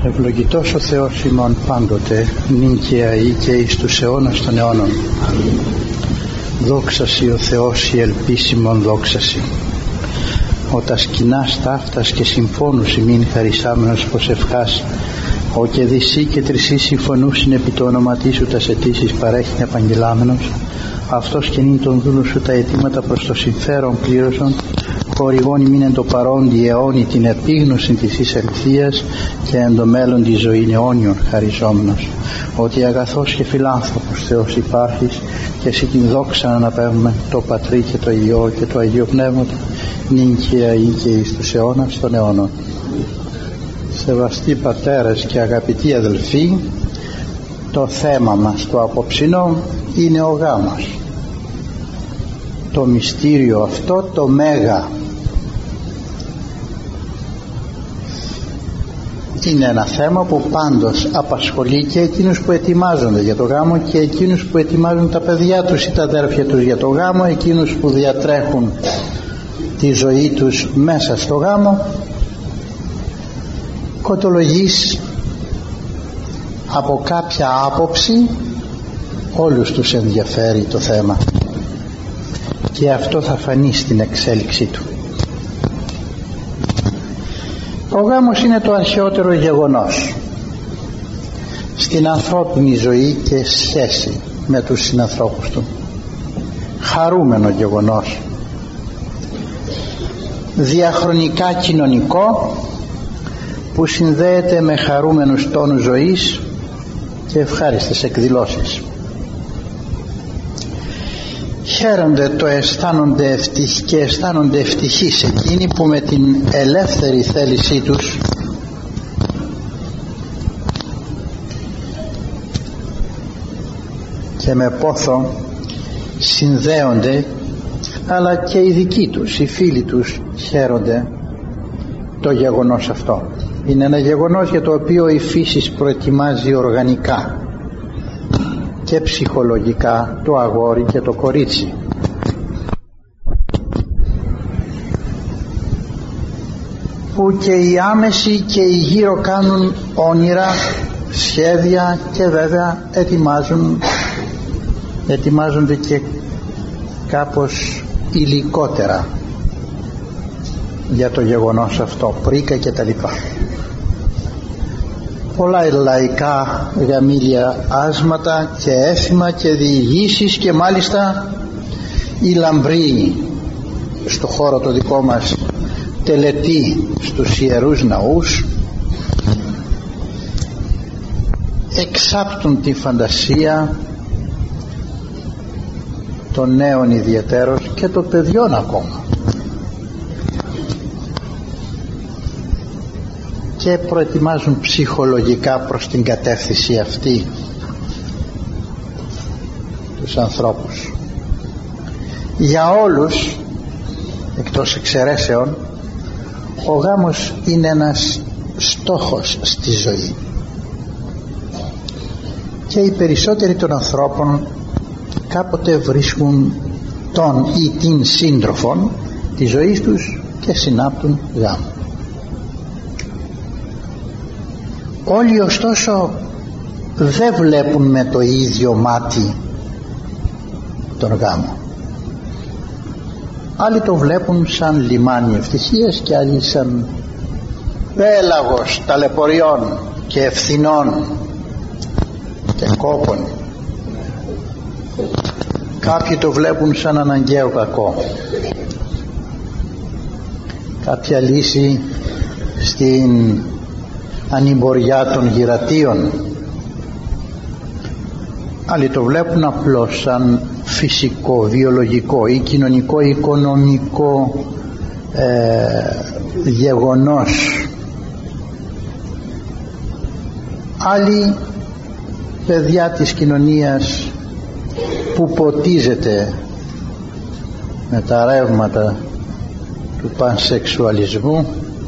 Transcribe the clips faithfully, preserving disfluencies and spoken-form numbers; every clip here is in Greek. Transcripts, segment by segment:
Ευλογητός ο Θεός ημών πάντοτε, νυν και αεί και εις τους αιώνας των αιώνων. Δόξασι ο Θεός η ελπίσιμον δόξασι. Ο τα σκηνάς ταύτας και συμφώνους ημίν χαρισάμενος προσευχάς, ο και δυσί και τρισί συμφωνούσιν επί το όνοματί σου τας αιτήσεις παρέχειν επαγγελάμενος, αυτός και νυν τον δούλου σου τα αιτήματα προς το συμφέρον πλήρωσον, χορηγών ημίν εν το παρόντι αιώνι την επίγνωση της εις αληθείας και εν το μέλλον τη ζωή αιώνιον χαριζόμενος, ότι αγαθός και φιλάνθρωπος Θεός υπάρχεις και εσύ την δόξα να αναπέμπουμε το Πατρί και το Υιό και το Αγίο Πνεύματο, νυν και αεί και εις τους αιώνας των αιώνων. Σεβαστοί πατέρες και αγαπητοί αδελφοί, το θέμα μας το απόψινό είναι ο γάμος. Το μυστήριο αυτό, το μέγα, είναι ένα θέμα που πάντως απασχολεί και εκείνους που ετοιμάζονται για το γάμο και εκείνους που ετοιμάζουν τα παιδιά τους ή τα αδέρφια τους για το γάμο, εκείνους που διατρέχουν τη ζωή τους μέσα στο γάμο. Κοτολογείς από κάποια άποψη όλους τους ενδιαφέρει το θέμα και αυτό θα φανεί στην εξέλιξή του. Ο γάμος είναι το αρχαιότερο γεγονός στην ανθρώπινη ζωή και σχέση με τους συνανθρώπους του. Χαρούμενο γεγονός, διαχρονικά κοινωνικό, που συνδέεται με χαρούμενους τόνους ζωής και ευχάριστες εκδηλώσεις. Χαίρονται το αισθάνονται ευτυχ και αισθάνονται ευτυχείς εκείνοι που με την ελεύθερη θέλησή τους και με πόθο συνδέονται, αλλά και οι δικοί τους, οι φίλοι τους χαίρονται το γεγονός αυτό. Είναι ένα γεγονός για το οποίο η φύση προετοιμάζει οργανικά και ψυχολογικά το αγόρι και το κορίτσι. Που και οι άμεσοι και οι γύρω κάνουν όνειρα, σχέδια και βέβαια ετοιμάζουν, ετοιμάζονται και κάπως υλικότερα για το γεγονός αυτό, πρίκα και τα λοιπά. Πολλά λαϊκά γαμήλια άσματα και έθιμα και διηγήσεις και μάλιστα η λαμπρή στο χώρο το δικό μας τελετή στους ιερούς ναούς εξάπτουν τη φαντασία των νέων ιδιαιτέρως και των παιδιών ακόμα και προετοιμάζουν ψυχολογικά προς την κατεύθυνση αυτή τους ανθρώπους. Για όλους εκτός εξαιρέσεων ο γάμος είναι ένας στόχος στη ζωή και οι περισσότεροι των ανθρώπων κάποτε βρίσκουν τον ή την σύντροφον της ζωής τους και συνάπτουν γάμο. Όλοι ωστόσο δεν βλέπουν με το ίδιο μάτι τον γάμο. Άλλοι το βλέπουν σαν λιμάνι ευτυχίας και άλλοι σαν πέλαγος ταλαιπωριών και ευθυνών και κόπων. Κάποιοι το βλέπουν σαν αναγκαίο κακό, κάποια λύση στην ανημποριά των γυρατείων. Άλλοι το βλέπουν απλώς σαν φυσικό, βιολογικό ή κοινωνικό, οικονομικό ε, γεγονός. Άλλοι παιδιά της κοινωνίας που ποτίζεται με τα ρεύματα του πανσεξουαλισμού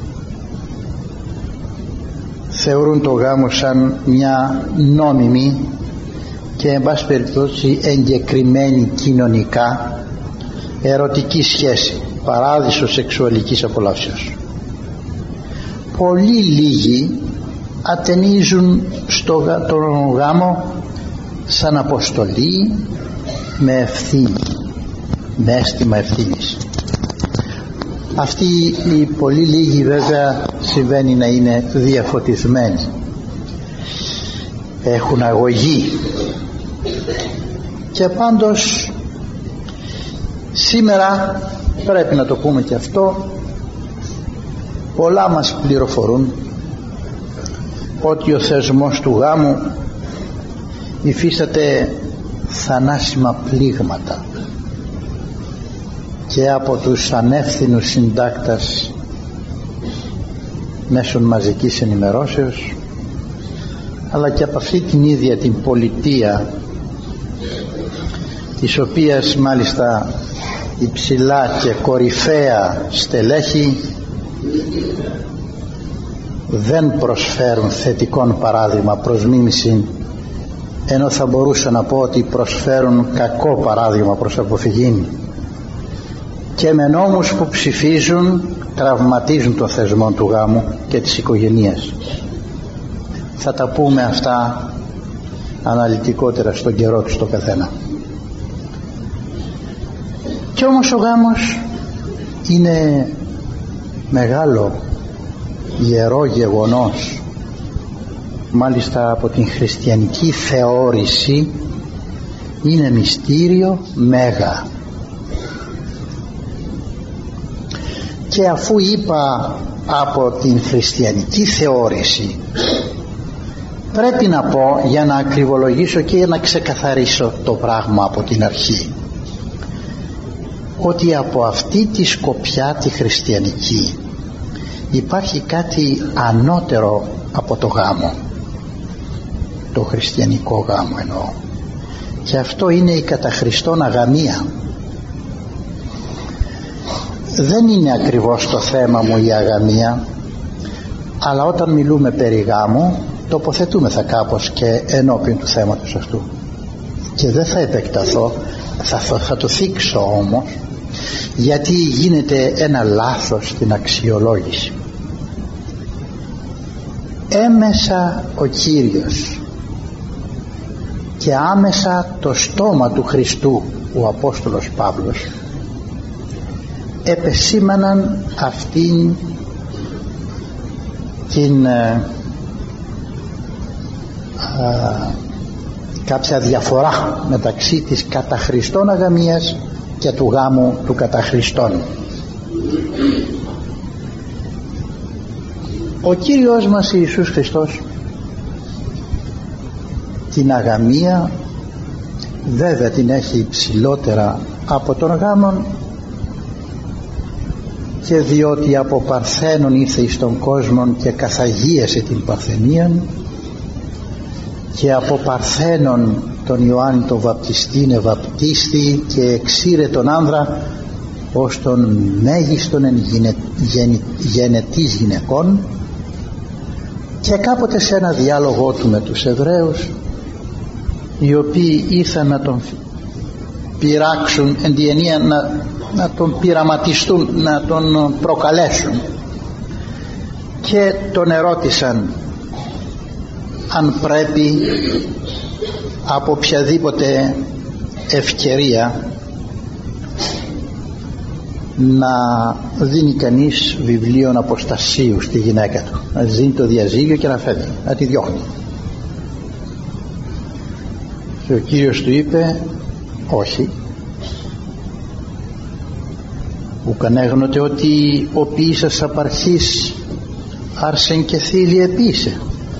θεωρούν το γάμο σαν μια νόμιμη και εν πάση περιπτώσει εγκεκριμένη κοινωνικά ερωτική σχέση, παράδεισο σεξουαλικής απολαύσεως. Πολύ λίγοι ατενίζουν στο τον γάμο σαν αποστολή, με ευθύνη, με αίσθημα ευθύνης. Αυτοί οι πολύ λίγοι βέβαια συμβαίνει να είναι διαφωτισμένοι, έχουν αγωγή. Και πάντως σήμερα πρέπει να το πούμε και αυτό, πολλά μας πληροφορούν ότι ο θεσμός του γάμου υφίσταται θανάσιμα πλήγματα και από τους ανεύθυνους συντάκτας μέσων μαζικής ενημερώσεως, αλλά και από αυτή την ίδια την πολιτεία, της οποίας μάλιστα υψηλά και κορυφαία στελέχη δεν προσφέρουν θετικόν παράδειγμα προς μίμηση, ενώ θα μπορούσα να πω ότι προσφέρουν κακό παράδειγμα προς αποφυγή, και με νόμους που ψηφίζουν τραυματίζουν το θεσμό του γάμου και της οικογένειας. Θα τα πούμε αυτά αναλυτικότερα στον καιρό του το καθένα. Κι όμως ο γάμος είναι μεγάλο ιερό γεγονός, μάλιστα από την χριστιανική θεώρηση είναι μυστήριο μέγα. Και αφού είπα από την χριστιανική θεώρηση, πρέπει να πω, για να ακριβολογήσω και για να ξεκαθαρίσω το πράγμα από την αρχή, ότι από αυτή τη σκοπιά τη χριστιανική υπάρχει κάτι ανώτερο από το γάμο, το χριστιανικό γάμο εννοώ, και αυτό είναι η κατά Χριστόν αγαμία. Δεν είναι ακριβώς το θέμα μου η αγαμία, αλλά όταν μιλούμε περί γάμου τοποθετούμεθα κάπως και ενώπιον του θέματος αυτού, και δεν θα επεκταθώ, θα, θα το θίξω όμως, γιατί γίνεται ένα λάθος στην αξιολόγηση. Έμεσα ο Κύριος και άμεσα το στόμα του Χριστού ο Απόστολος Παύλος επεσήμαναν αυτήν την α, α, κάποια διαφορά μεταξύ της κατά Χριστόν αγαμίας και του γάμου του κατά Χριστόν. Ο Κύριος μας Ιησούς Χριστός την αγαμία βέβαια την έχει υψηλότερα από τον γάμον, και διότι από παρθένον ήρθε εις τον κόσμο και καθαγίασε την παρθενίαν, και από παρθένον τον Ιωάννη τον βαπτιστήν ευαπτίστη και εξήρε τον άνδρα ως τον μέγιστον εν γενε, γενε, γενετής γυναικών. Και κάποτε σε ένα διάλογο του με τους Εβραίους, οι οποίοι ήρθαν να τον πειράξουν, εν τη ενία να, να τον πειραματιστούν, να τον προκαλέσουν, και τον ερώτησαν αν πρέπει από οποιαδήποτε ευκαιρία να δίνει κανείς βιβλίων αποστασίου στη γυναίκα του, να δίνει το διαζύγιο και να φεύγει, να τη διώχνει. Και ο Κύριος του είπε όχι, ουκανέγνωτε ότι ο ποιήσας απαρχής άρσεν και θήλη επίησε.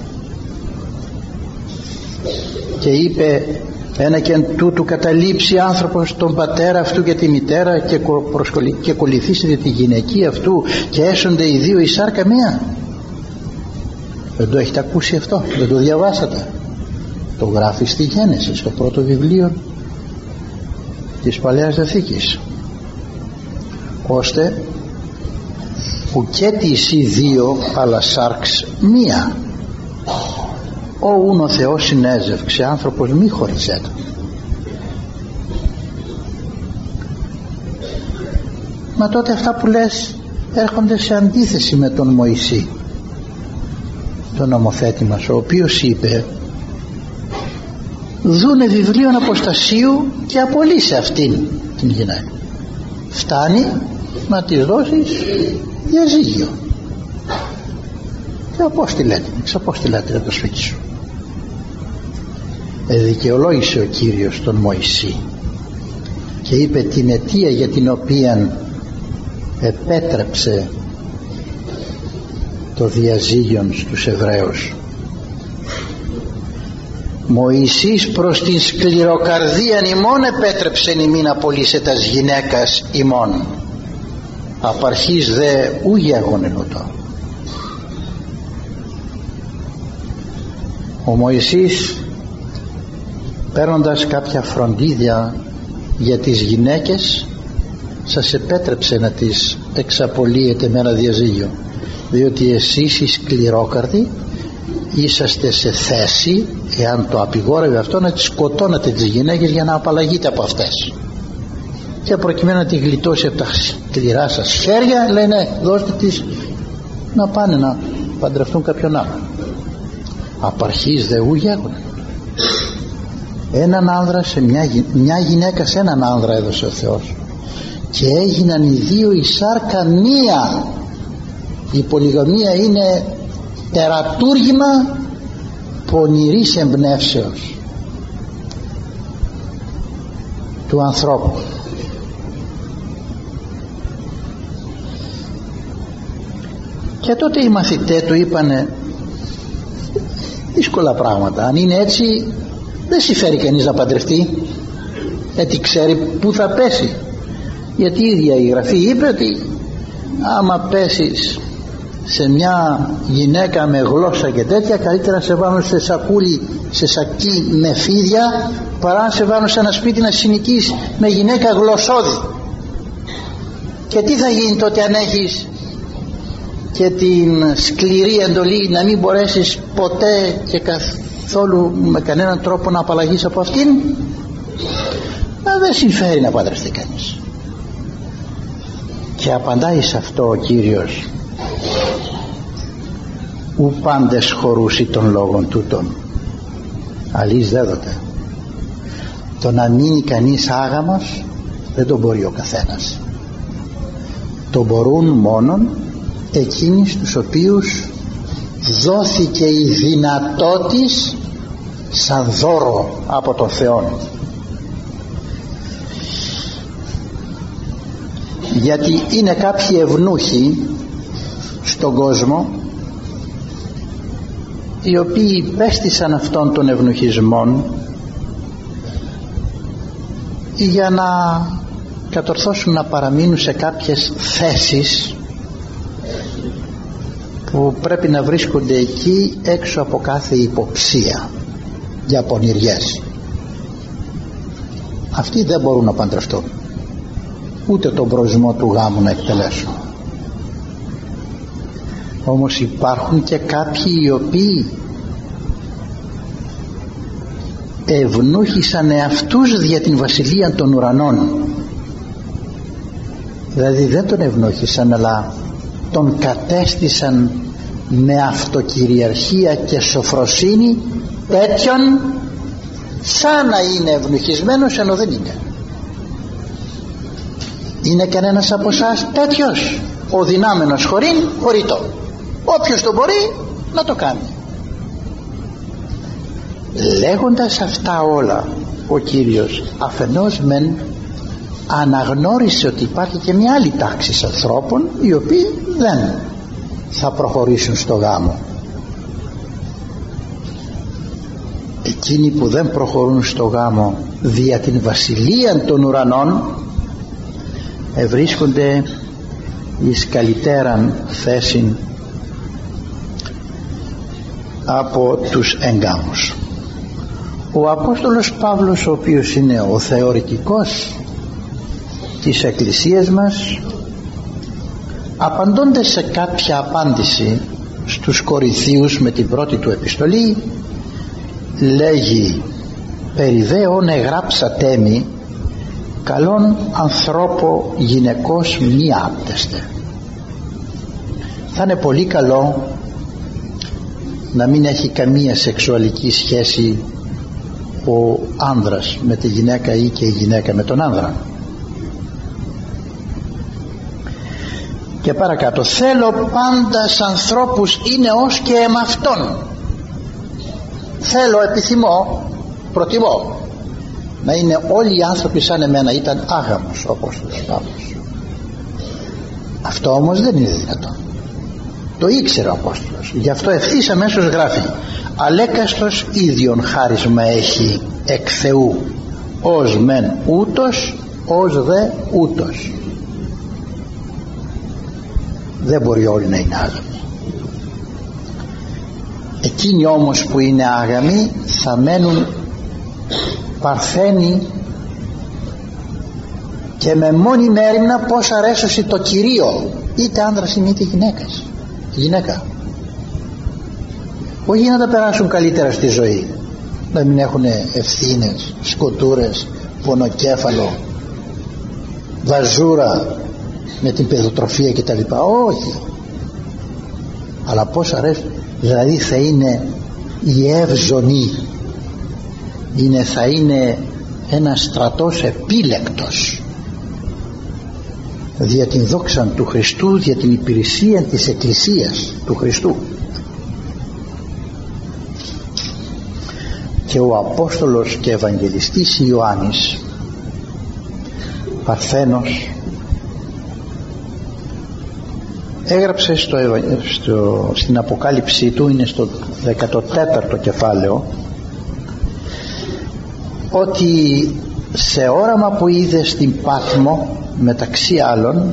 Και είπε ένα και εν τούτου καταλήψει άνθρωπος τον πατέρα αυτού και τη μητέρα και, προσκολη, και κολληθήσετε τη γυναική αυτού και έσονται οι δύο η σάρκα μία. Δεν το έχετε ακούσει αυτό? Δεν το διαβάσατε? Το γράφει στη Γένεση, στο πρώτο βιβλίο της Παλαιάς Διαθήκης, ώστε ουκέτης οι δύο αλλά σάρξ μία. Όουν ο Θεός συνέζευξε, άνθρωπος μη χωριζέτο. Μα τότε αυτά που λες έρχονται σε αντίθεση με τον Μωυσή. τον νομοθέτη μας, ο οποίος είπε δούνε βιβλίων αποστασίου και απολύσε αυτήν την γυναίκα, φτάνει να της δώσεις διαζύγιο και απόστειλε την, εξαπόστειλε την από το σπίτι σου. Εδικαιολόγησε ο Κύριος τον Μωυσή και είπε την αιτία για την οποία επέτρεψε το διαζύγιον στους Εβραίους. Μωυσής προς την σκληροκαρδίαν ημών επέτρεψεν ημίν απολύσε τας γυναίκας ημών, απ' αρχής δε ου γέγονεν ούτω. Ο Μωυσής, παίρνοντας κάποια φροντίδια για τις γυναίκες, σας επέτρεψε να τις εξαπολύετε με ένα διαζύγιο, διότι εσείς οι σκληρόκαρδοι είσαστε σε θέση, εάν το απειγόρευε αυτό, να τις σκοτώνετε τις γυναίκες για να απαλλαγείτε από αυτές, και προκειμένου να τη γλιτώσει από τα σκληρά σας χέρια, λένε δώστε τις να πάνε να παντρευτούν κάποιον άλλο. Απ' αρχής δε ου γέγονεν. Έναν άνδρα σε μια, μια γυναίκα σε έναν άνδρα έδωσε ο Θεός, και έγιναν οι δύο η σάρκα μία. Η πολυγαμία είναι τερατούργημα πονηρής εμπνεύσεως του ανθρώπου. Και τότε οι μαθητές του είπανε δύσκολα πράγματα, αν είναι έτσι δεν συμφέρει κανείς να παντρευτεί, γιατί ξέρει που θα πέσει, γιατί η ίδια η Γραφή είπε ότι άμα πέσεις σε μια γυναίκα με γλώσσα και τέτοια, καλύτερα να σε βάλουν σε σακούλι, σε σακί με φίδια, παρά να σε βάλουν σε ένα σπίτι να συνοικείς με γυναίκα γλωσσόδη. Και τι θα γίνει τότε αν έχεις και την σκληρή εντολή να μην μπορέσεις ποτέ και καθόλου με κανέναν τρόπο να απαλλαγείς από αυτήν? Να δεν συμφέρει να παντρευτεί κανείς. Και απαντάει σε αυτό ο Κύριος, ου πάντες χωρούσι των λόγων τούτων, αλής δέδοτε. Το να μείνει κανείς άγαμος δεν το μπορεί ο καθένας, το μπορούν μόνον εκείνοι στους οποίους δόθηκε η δυνατότης σαν δώρο από τον Θεό. Γιατί είναι κάποιοι ευνούχοι στον κόσμο οι οποίοι πέστησαν αυτόν τον ευνουχισμόν για να κατορθώσουν να παραμείνουν σε κάποιες θέσεις που πρέπει να βρίσκονται εκεί έξω από κάθε υποψία για πονηριές. Αυτοί δεν μπορούν να παντρευτούν, ούτε τον προορισμό του γάμου να εκτελέσουν. Όμως υπάρχουν και κάποιοι οι οποίοι ευνούχησαν εαυτούς για την βασιλεία των ουρανών, δηλαδή δεν τον ευνούχησαν αλλά τον κατέστησαν με αυτοκυριαρχία και σοφροσύνη τέτοιον σαν να είναι ευνοχισμένος ενώ δεν είναι. Είναι κανένας από εσάς τέτοιος? Ο δυνάμενος χωρήν χωρείτο, όποιος το μπορεί να το κάνει. Λέγοντας αυτά όλα, ο Κύριος αφενός μεν αναγνώρισε ότι υπάρχει και μια άλλη τάξη ανθρώπων οι οποίοι δεν θα προχωρήσουν στο γάμο. Εκείνοι που δεν προχωρούν στο γάμο δια την βασιλεία των ουρανών ευρίσκονται εις καλυτέραν θέσιν από τους εγκάμους. Ο Απόστολος Παύλος, ο οποίος είναι ο θεωρητικός της Εκκλησίας μας, απαντώντας σε κάποια απάντηση στους Κορινθίους με την πρώτη του επιστολή, λέγει «Περί δε όν εγράψατε μη, καλόν ανθρώπο γυναικός μη άπτεστε». Θα είναι πολύ καλό να μην έχει καμία σεξουαλική σχέση ο άνδρας με τη γυναίκα ή και η γυναίκα με τον άνδρα. Και παρακάτω, θέλω πάντα σ' ανθρώπους είναι ως και εμαυτόν. Θέλω, επιθυμώ, προτιμώ να είναι όλοι οι άνθρωποι σαν εμένα. Ήταν άγαμος ο Απόστολος Παύλος. Αυτό όμως δεν είναι δυνατό. Το ήξερε ο Απόστολος, γι' αυτό ευθύς αμέσως γράφει: αλέκαστος ίδιον χάρισμα έχει εκ Θεού, ως μεν ούτως, ως δε ούτως. Δεν μπορεί όλοι να είναι άγαμοι. Εκείνοι όμως που είναι άγαμοι θα μένουν παρθένοι και με μόνη μέρημνα πως αρέσωση το Κυρίο, είτε άνδρας είτε γυναίκας, γυναίκα. Όχι να τα περάσουν καλύτερα στη ζωή, να μην έχουν ευθύνες, σκοτούρες, πονοκέφαλο, βαζούρα με την παιδοτροφία και τα λοιπά. Όχι, αλλά πως αρέσουν, δηλαδή θα είναι η εύζωνη, είναι, θα είναι ένας στρατός επίλεκτος δια την δόξα του Χριστού, δια την υπηρεσία της Εκκλησίας του Χριστού. Και ο Απόστολος και Ευαγγελιστής Ιωάννης, Παρθένος, έγραψε στο, στο, στην Αποκάλυψή του, είναι στο δεκατοτέταρτο κεφάλαιο, ότι σε όραμα που είδε στην Πάτμο, μεταξύ άλλων,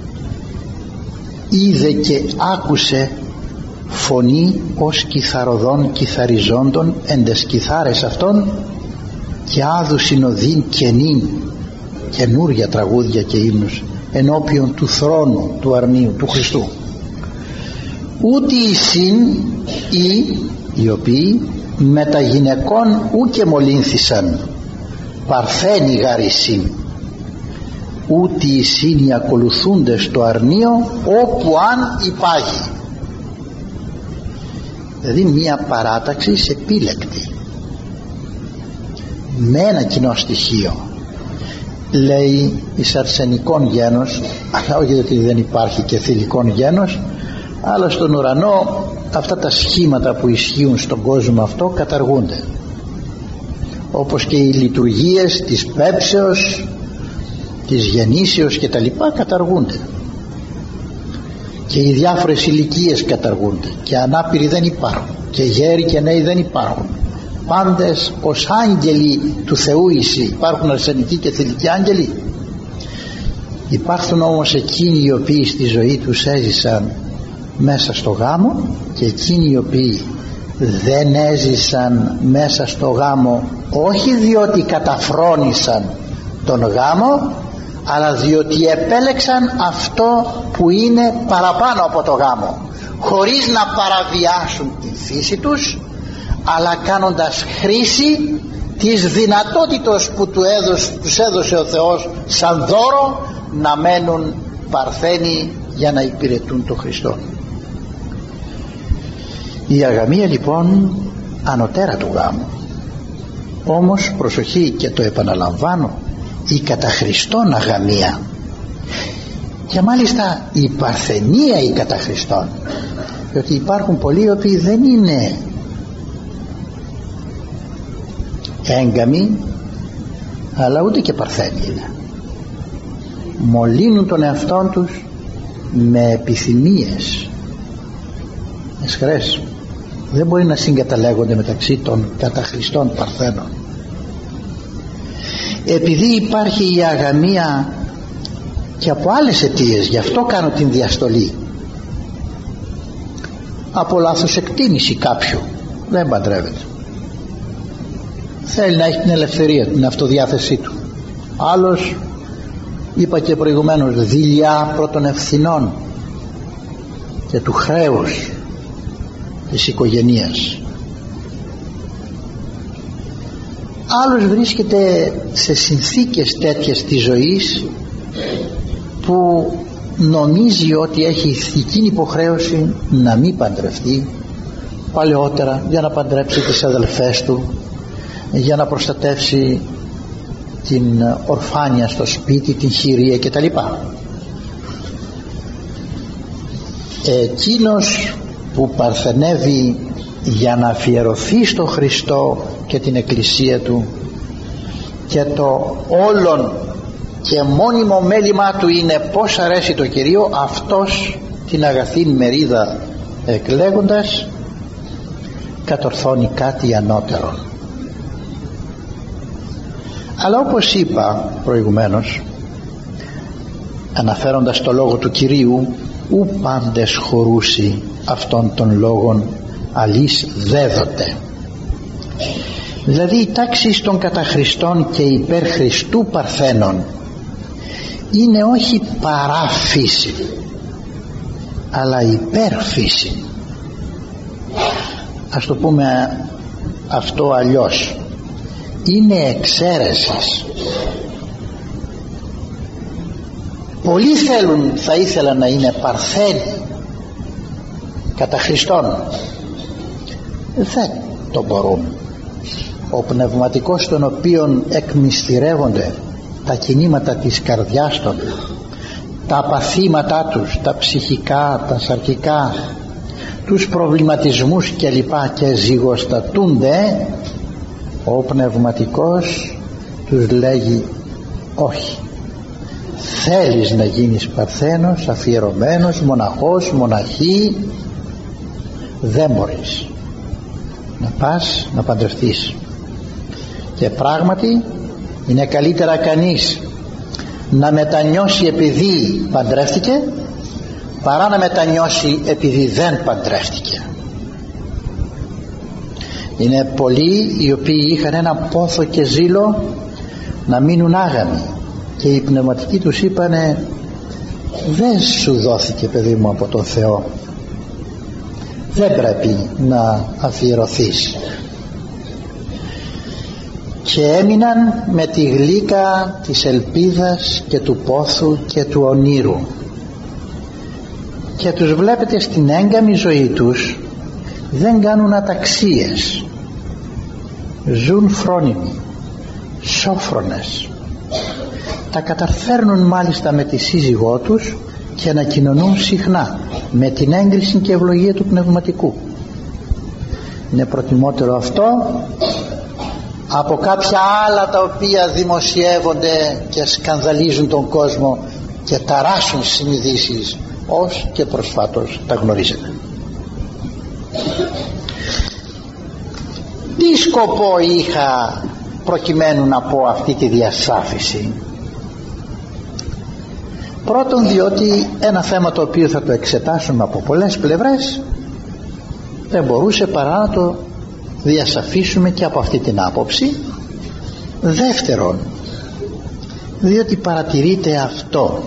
είδε και άκουσε φωνή ως κιθαροδών κιθαριζόντων εν τες κιθάρες αυτών, και άδου συνοδήν καινήν, καινούρια τραγούδια και ύμνους ενώπιον του θρόνου του αρνίου του Χριστού. Ούτι οι συν ή οι οποίοι με τα γυναικών ούκε μολύνθησαν, παρθένοι γαρισίν, ούτι οι συν οι ακολουθούντες στο αρνίο όπου αν υπάγει. Δηλαδή μια παράταξη σε επίλεκτη με ένα κοινό στοιχείο. Λέει εις αρσενικών γένος, αλλά όχι ότι δεν υπάρχει και θηλυκόν γένος, αλλά στον ουρανό αυτά τα σχήματα που ισχύουν στον κόσμο αυτό καταργούνται, όπως και οι λειτουργίες της πέψεως, της γεννήσεως και τα λοιπά καταργούνται, και οι διάφορες ηλικίες καταργούνται, και ανάπηροι δεν υπάρχουν, και γέροι και νέοι δεν υπάρχουν, πάντες ως άγγελοι του Θεού εισι. Υπάρχουν αρσενικοί και θηλυκοί άγγελοι. Υπάρχουν όμως εκείνοι οι οποίοι στη ζωή τους έζησαν μέσα στο γάμο, και εκείνοι οι οποίοι δεν έζησαν μέσα στο γάμο, όχι διότι καταφρόνησαν τον γάμο, αλλά διότι επέλεξαν αυτό που είναι παραπάνω από το γάμο, χωρίς να παραβιάσουν τη φύση τους, αλλά κάνοντας χρήση της δυνατότητος που του έδωσε, τους έδωσε ο Θεός σαν δώρο, να μένουν παρθένοι για να υπηρετούν τον Χριστό. Η αγαμία λοιπόν ανωτέρα του γάμου. Όμως προσοχή, και το επαναλαμβάνω, η κατά Χριστόν αγαμία, και μάλιστα η παρθενία η κατά Χριστόν, διότι υπάρχουν πολλοί οι οποίοι δεν είναι έγκαμοι, αλλά ούτε και παρθένοι είναι. Μολύνουν τον εαυτόν τους με επιθυμίες εσχρές. Δεν μπορεί να συγκαταλέγονται μεταξύ των κατά Χριστόν παρθένων. Επειδή υπάρχει η αγαμία και από άλλες αιτίες, γι' αυτό κάνω την διαστολή, από λάθος εκτίμηση κάποιου δεν παντρεύεται, θέλει να έχει την ελευθερία, την αυτοδιάθεσή του. Άλλος, είπα και προηγουμένως, δειλιά πρώτων ευθυνών και του χρέους της οικογενείας. Άλλος βρίσκεται σε συνθήκες τέτοιες της ζωής που νομίζει ότι έχει ηθική υποχρέωση να μην παντρευτεί, παλαιότερα για να παντρέψει τις αδελφές του, για να προστατεύσει την ορφάνια στο σπίτι, την χειρία κτλ. Εκείνος που παρθενεύει για να αφιερωθεί στο Χριστό και την Εκκλησία του και το όλον και μόνιμο μέλημά του είναι πως αρέσει το Κυρίο, αυτός την αγαθή μερίδα εκλέγοντας κατορθώνει κάτι ανώτερο. Αλλά όπως είπα προηγουμένως, αναφέροντας το λόγο του Κυρίου, ου πάντες χωρούσι αυτών των λόγων αλής δέδοτε. Δηλαδή η τάξη των καταχριστών και υπέρ Χριστού παρθένων είναι όχι παρά φύση, αλλά υπέρ φύση. Ας το πούμε αυτό αλλιώς, είναι εξαίρεσης. Πολλοί θέλουν, θα ήθελαν να είναι παρθένοι κατά Χριστόν, δεν το μπορούν. Ο πνευματικός στον οποίον εκμυστηρεύονται τα κινήματα της καρδιάς των, τα παθήματά τους, τα ψυχικά, τα σαρκικά, τους προβληματισμούς κλπ και ζυγοστατούνται, ο πνευματικός τους λέγει όχι, θέλεις να γίνεις παρθένος, αφιερωμένος, μοναχός, μοναχή, δεν μπορείς να πας να παντρευτείς. Και πράγματι είναι καλύτερα κανείς να μετανιώσει επειδή παντρεύτηκε παρά να μετανιώσει επειδή δεν παντρεύτηκε. Είναι πολλοί οι οποίοι είχαν ένα πόθο και ζήλο να μείνουν άγαμοι και οι πνευματικοί τους είπανε δεν σου δόθηκε παιδί μου από τον Θεό, δεν πρέπει να αφιερωθείς, και έμειναν με τη γλύκα της ελπίδας και του πόθου και του ονείρου, και τους βλέπετε στην έγκαμη ζωή τους δεν κάνουν αταξίες, ζουν φρόνιμοι, σόφρονες, τα καταφέρνουν μάλιστα με τη σύζυγό τους και να κοινωνούν συχνά με την έγκριση και ευλογία του πνευματικού. Είναι προτιμότερο αυτό από κάποια άλλα τα οποία δημοσιεύονται και σκανδαλίζουν τον κόσμο και ταράσουν συνειδήσεις, ως και προσφάτως τα γνωρίζετε. Τι σκοπό είχα προκειμένου να πω αυτή τη διασάφηση? Πρώτον, διότι ένα θέμα το οποίο θα το εξετάσουμε από πολλές πλευρές δεν μπορούσε παρά να το διασαφίσουμε και από αυτή την άποψη. Δεύτερον, διότι παρατηρείται αυτό,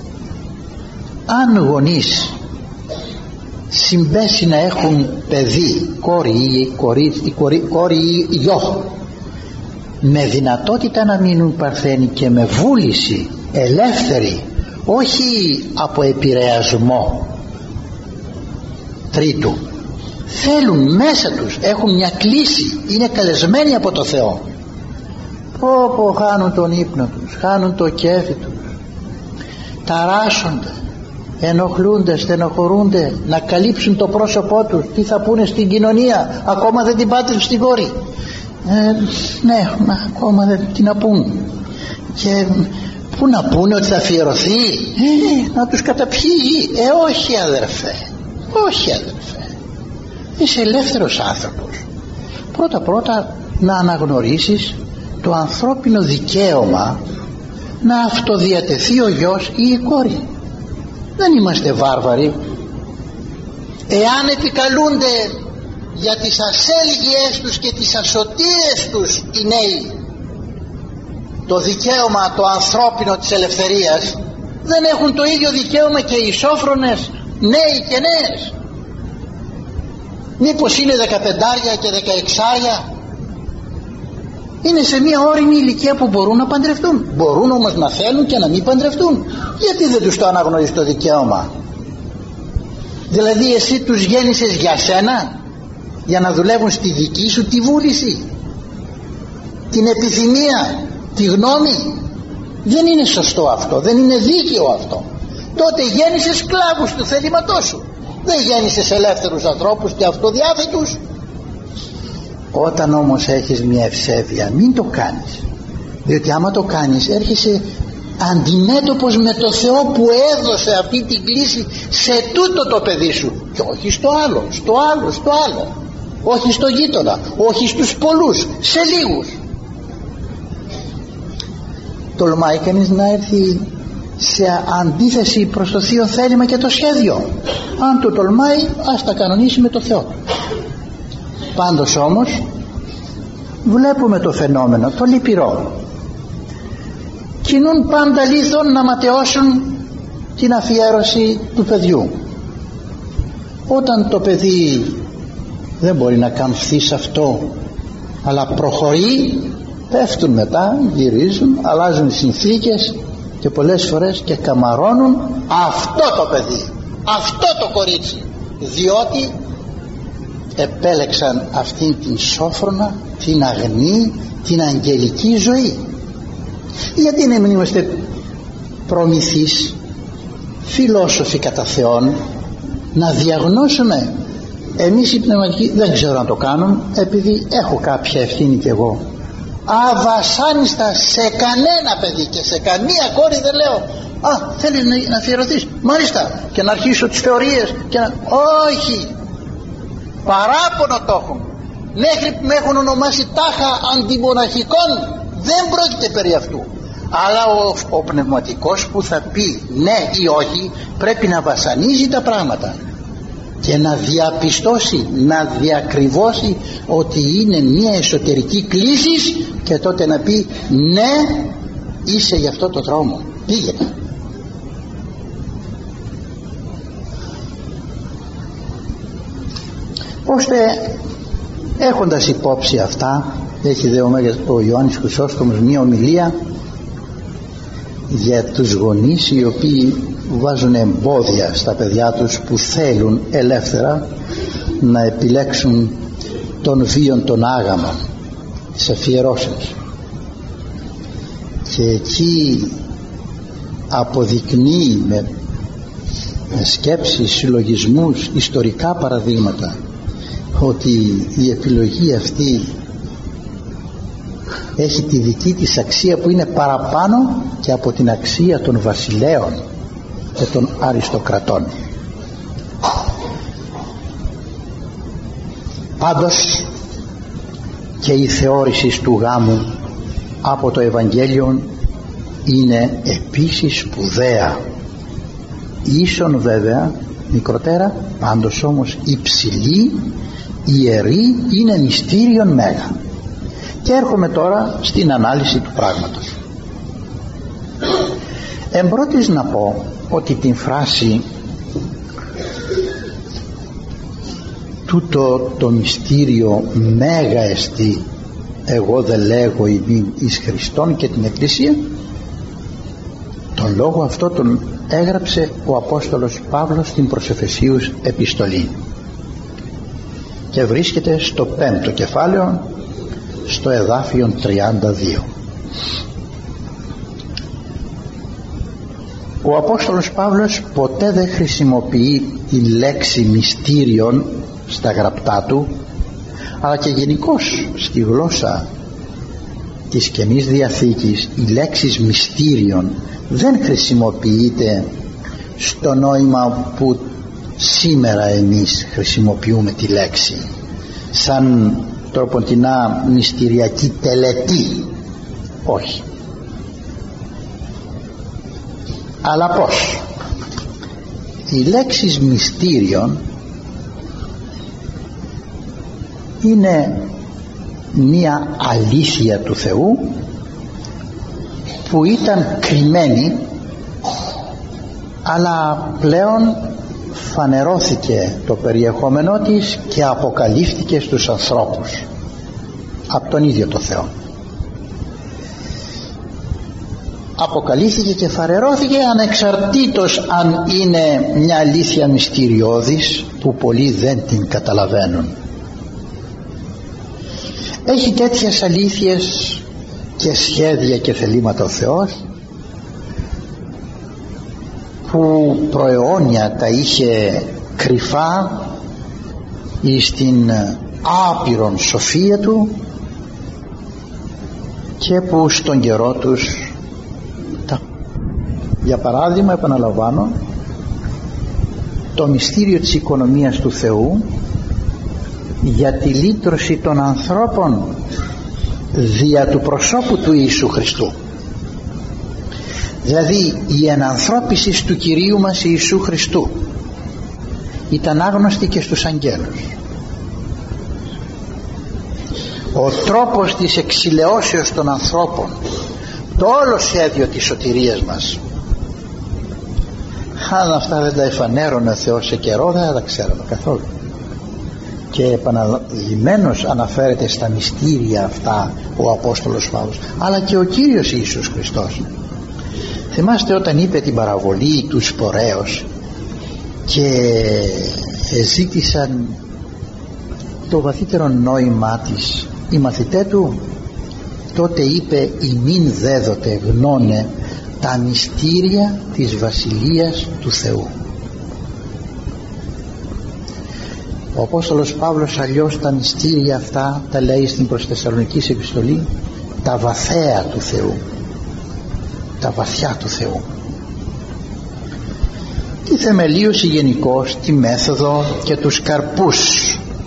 αν γονείς συμπέσει να έχουν παιδί, κόρη ή κορίτσι, κόρη, κόρη ή γιο, με δυνατότητα να μείνουν παρθένοι και με βούληση ελεύθερη, όχι από επηρεασμό τρίτου, θέλουν μέσα τους, έχουν μια κλίση, είναι καλεσμένοι από το Θεό, πω πω χάνουν τον ύπνο τους, χάνουν το κέφι τους, ταράσσονται, ενοχλούνται, στενοχωρούνται, να καλύψουν το πρόσωπό τους, τι θα πούνε στην κοινωνία, ακόμα δεν την πάτρεψε στην κόρη, ε, ναι, μα, ακόμα δεν την να πούν, και πού να πούνε ότι θα αφιερωθεί, ε, να τους καταπιεί, ε όχι αδερφέ, όχι αδερφέ, είσαι ελεύθερος άνθρωπος. Πρώτα πρώτα να αναγνωρίσεις το ανθρώπινο δικαίωμα να αυτοδιατεθεί ο γιος ή η κόρη. Δεν είμαστε βάρβαροι. Εάν επικαλούνται για τις ασέλγειές τους και τις ασωτείες τους οι νέοι το δικαίωμα το ανθρώπινο της ελευθερίας, δεν έχουν το ίδιο δικαίωμα και οι σόφρονες νέοι και νέες? Μήπως είναι δεκαπεντάρια και δεκαεξάρια? Είναι σε μια όριμη ηλικία που μπορούν να παντρευτούν, μπορούν όμως να θέλουν και να μην παντρευτούν. Γιατί δεν τους το αναγνωρίζει το δικαίωμα? Δηλαδή εσύ τους γέννησες για σένα, για να δουλεύουν στη δική σου τη βούληση, την επιθυμία, τη γνώμη? Δεν είναι σωστό αυτό, δεν είναι δίκαιο αυτό. Τότε γέννησες σκλάβους του θέληματός σου, δεν γέννησες ελεύθερους ανθρώπους και αυτοδιάθετους. Όταν όμως έχεις μια ευσέβεια, μην το κάνεις, διότι άμα το κάνεις έρχεσαι αντιμέτωπος με το Θεό που έδωσε αυτή την κλίση σε τούτο το παιδί σου, και όχι στο άλλο, στο άλλο, στο άλλο, όχι στο γείτονα, όχι στους πολλούς, σε λίγους. Τολμάει κανείς να έρθει σε αντίθεση προς το Θείο θέλημα και το σχέδιο? Αν το τολμάει, ας τα κανονίσει με το Θεό. Πάντως όμως βλέπουμε το φαινόμενο, το λυπηρό. Κινούν πάντα λίθον να ματαιώσουν την αφιέρωση του παιδιού. Όταν το παιδί δεν μπορεί να καμφθεί σε αυτό, αλλά προχωρεί, πέφτουν μετά, γυρίζουν, αλλάζουν οι συνθήκες και πολλές φορές και καμαρώνουν αυτό το παιδί, αυτό το κορίτσι, διότι επέλεξαν αυτή την σόφρονα, την αγνή, την αγγελική ζωή. Γιατί να μην είμαστε προμηθείς, φιλόσοφοι κατά Θεόν, να διαγνώσουμε? Εμείς οι πνευματικοί δεν ξέρω να το κάνουν, επειδή έχω κάποια ευθύνη κι εγώ. Αβασάνιστα σε κανένα παιδί και σε καμία κόρη δεν λέω «Α, θέλεις να, να αφιερωθείς, μάλιστα», και να αρχίσω τις θεωρίες και να... όχι, παράπονο το έχουν, μέχρι που με έχουν ονομάσει τάχα αντιμοναχικών. Δεν πρόκειται περί αυτού, αλλά ο, ο πνευματικός που θα πει ναι ή όχι πρέπει να βασανίζει τα πράγματα και να διαπιστώσει, να διακριβώσει ότι είναι μια εσωτερική κλίση, και τότε να πει ναι, είσαι για αυτό το δρόμο, πήγαινε. Ώστε έχοντας υπόψη αυτά, έχει δε ο Ιωάννης Χρυσόστομος μια ομιλία για τους γονείς οι οποίοι βάζουν εμπόδια στα παιδιά τους που θέλουν ελεύθερα να επιλέξουν τον βίον των άγαμων της αφιερώσεως, και εκεί αποδεικνύει με, με σκέψεις, συλλογισμούς, ιστορικά παραδείγματα ότι η επιλογή αυτή έχει τη δική της αξία που είναι παραπάνω και από την αξία των βασιλέων και των αριστοκρατών. Πάντως και η θεώρηση του γάμου από το Ευαγγέλιο είναι επίσης σπουδαία, ίσον βέβαια μικροτέρα, πάντως όμως υψηλή, ιερή, είναι μυστήριον μέγα. Και έρχομαι τώρα στην ανάλυση του πράγματος. Εμπρότης να πω ότι την φράση τούτο το μυστήριο μέγα εστί, εγώ δεν λέγω εις Χριστόν και την Εκκλησία, τον λόγο αυτό τον έγραψε ο Απόστολος Παύλος στην προς Εφεσίους επιστολή και βρίσκεται στο πέμπτο κεφάλαιο, στο εδάφιο τριάντα δύο. Ο Απόστολος Παύλος ποτέ δεν χρησιμοποιεί τη λέξη μυστήριον στα γραπτά του, αλλά και γενικώς στη γλώσσα της Καινής Διαθήκης η λέξη μυστήριον δεν χρησιμοποιείται στο νόημα που σήμερα εμείς χρησιμοποιούμε τη λέξη, σαν τροποντινά μυστηριακή τελετή. Όχι. Αλλά πως? Η λέξη μυστήριον είναι μία αλήθεια του Θεού που ήταν κρυμμένη, αλλά πλέον φανερώθηκε το περιεχόμενό της και αποκαλύφθηκε στους ανθρώπους από τον ίδιο το Θεό. Αποκαλύφθηκε και φανερώθηκε ανεξαρτήτως αν είναι μια αλήθεια μυστηριώδης που πολλοί δεν την καταλαβαίνουν. Έχει τέτοιες αλήθειες και σχέδια και θελήματα ο Θεός που προαιώνια τα είχε κρυφά εις την άπειρον σοφία του και που στον καιρό τους τα... Για παράδειγμα, επαναλαμβάνω, το μυστήριο της οικονομίας του Θεού για τη λύτρωση των ανθρώπων δια του προσώπου του Ιησού Χριστού, δηλαδή η ενανθρώπιση του Κυρίου μας Ιησού Χριστού ήταν άγνωστη και στους αγγέλους. Ο τρόπος της εξηλαιώσεως των ανθρώπων, το όλο σχέδιο της σωτηρίας μας, αν αυτά δεν τα εφανέρωνε ο Θεός σε καιρό, δεν θα τα ξέραμε καθόλου. Και επαναλημμένως αναφέρεται στα μυστήρια αυτά ο Απόστολος Παύλος, αλλά και ο Κύριος Ιησούς Χριστός. Θυμάστε όταν είπε την παραβολή του σπορέως και ζήτησαν το βαθύτερο νόημά της οι μαθητές του, τότε είπε: «Ημίν δέδοτε γνώνε τα μυστήρια της Βασιλείας του Θεού». Ο Απόστολος Παύλος αλλιώς τα μυστήρια αυτά τα λέει στην προς Θεσσαλονικής επιστολή, τα βαθαία του Θεού, τα βαθιά του Θεού. Τη θεμελίωση γενικώς, τη μέθοδο και τους καρπούς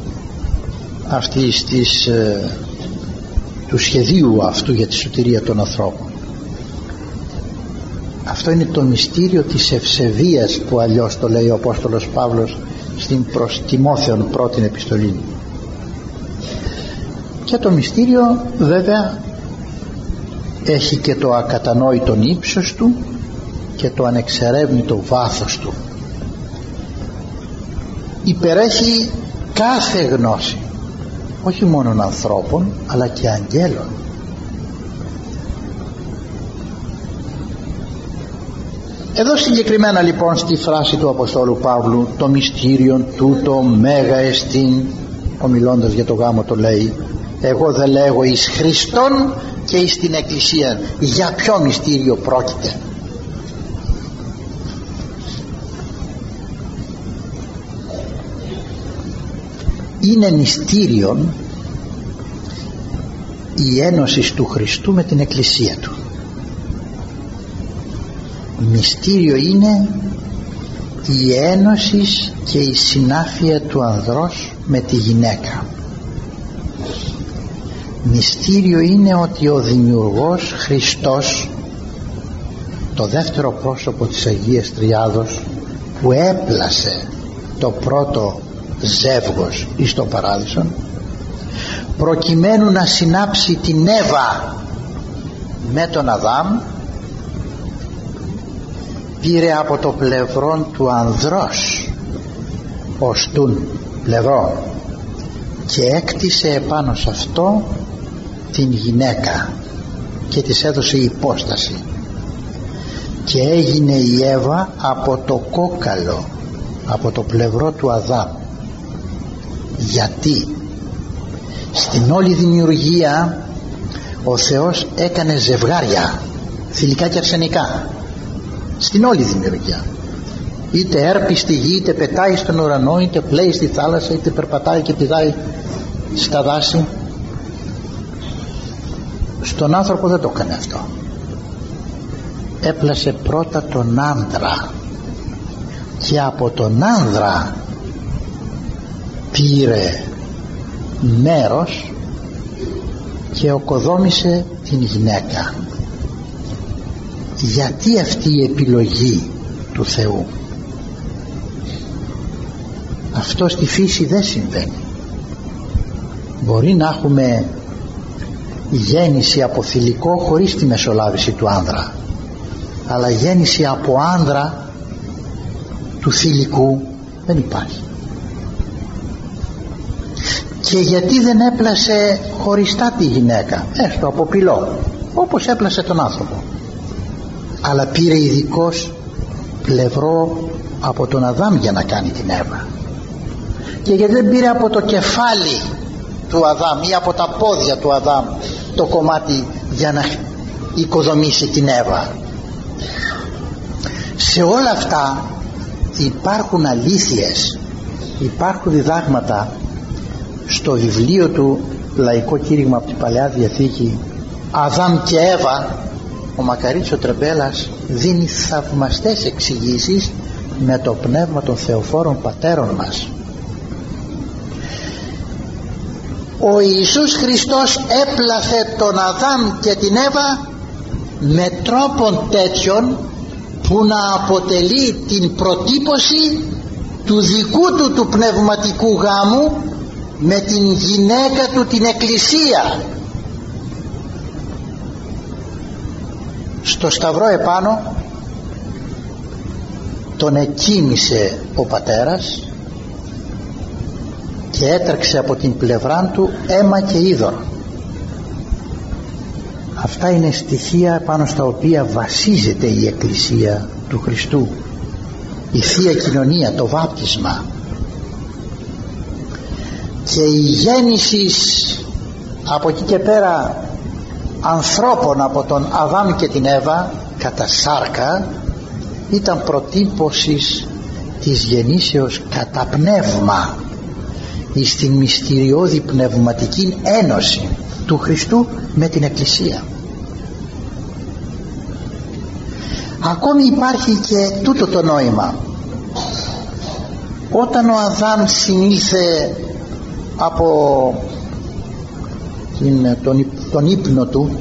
αυτής της, ε, του σχεδίου αυτού για τη σωτηρία των ανθρώπων. Αυτό είναι το μυστήριο της ευσεβίας που αλλιώς το λέει ο Απόστολος Παύλος στην προς Τιμόθεον πρώτη επιστολή. Και το μυστήριο βέβαια έχει και το ακατανόητο ύψος του και το ανεξερεύνητο βάθος του. Υπερέχει κάθε γνώση, όχι μόνο ανθρώπων αλλά και αγγέλων. Εδώ συγκεκριμένα λοιπόν στη φράση του Αποστόλου Παύλου, το μυστήριον τούτο μέγα εστίν, ομιλώντας για το γάμο το λέει: εγώ δεν λέγω εις Χριστόν και εις την Εκκλησία. Για ποιο μυστήριο πρόκειται? Είναι μυστήριον η ένωση του Χριστού με την Εκκλησία του. Μυστήριο είναι η ένωση και η συνάφεια του ανδρός με τη γυναίκα. Μυστήριο είναι ότι ο Δημιουργός Χριστός, το δεύτερο πρόσωπο της Αγίας Τριάδος, που έπλασε το πρώτο ζεύγος εις τον Παράδεισον, προκειμένου να συνάψει την Εύα με τον Αδάμ, πήρε από το πλευρό του ανδρός ως τουν πλευρό και έκτισε επάνω σε αυτό την γυναίκα και της έδωσε υπόσταση και έγινε η Εύα από το κόκαλο, από το πλευρό του Αδάμ. Γιατί στην όλη δημιουργία ο Θεός έκανε ζευγάρια θηλυκά και αρσενικά, στην όλη δημιουργία, είτε έρπει στη γη, είτε πετάει στον ουρανό, είτε πλέει στη θάλασσα, είτε περπατάει και πηδάει στα δάση. Στον άνθρωπο δεν το έκανε αυτό. Έπλασε πρώτα τον άνδρα και από τον άνδρα πήρε μέρος και οκοδόμησε την γυναίκα. Γιατί αυτή η επιλογή του Θεού? Αυτό στη φύση δεν συμβαίνει. Μπορεί να έχουμε γέννηση από θηλυκό χωρίς τη μεσολάβηση του άνδρα, αλλά γέννηση από άνδρα του θηλυκού δεν υπάρχει. Και γιατί δεν έπλασε χωριστά τη γυναίκα, έστω από πυλό, όπως έπλασε τον άνθρωπο, αλλά πήρε ειδικός πλευρό από τον Αδάμ για να κάνει την Εύα? Και γιατί δεν πήρε από το κεφάλι του Αδάμ ή από τα πόδια του Αδάμ το κομμάτι για να οικοδομήσει την Εύα. Σε όλα αυτά υπάρχουν αλήθειες, υπάρχουν διδάγματα. Στο βιβλίο του Λαϊκό Κήρυγμα από την Παλαιά Διαθήκη, Αδάμ και Εύα, ο Μακαρίτης ο Τρεμπέλας δίνει θαυμαστές εξηγήσεις με το πνεύμα των θεοφόρων πατέρων μας. Ο Ιησούς Χριστός έπλαθε τον Αδάμ και την Εύα με τρόπον τέτοιον που να αποτελεί την προτύπωση του δικού του του πνευματικού γάμου με την γυναίκα του, την Εκκλησία. Στο σταυρό επάνω τον εκκοίμησε ο πατέρας και έτρεξε από την πλευρά του αίμα και είδωρ. Αυτά είναι στοιχεία πάνω στα οποία βασίζεται η Εκκλησία του Χριστού, η Θεία Κοινωνία, το βάπτισμα. Και η γέννηση από εκεί και πέρα ανθρώπων από τον Αδάμ και την Εύα κατά σάρκα ήταν προτύπωσης της γεννήσεως κατά πνεύμα εις την μυστηριώδη πνευματική ένωση του Χριστού με την Εκκλησία. Ακόμη υπάρχει και τούτο το νόημα. Όταν ο Αδάμ συνήλθε από την, τον, τον ύπνο του,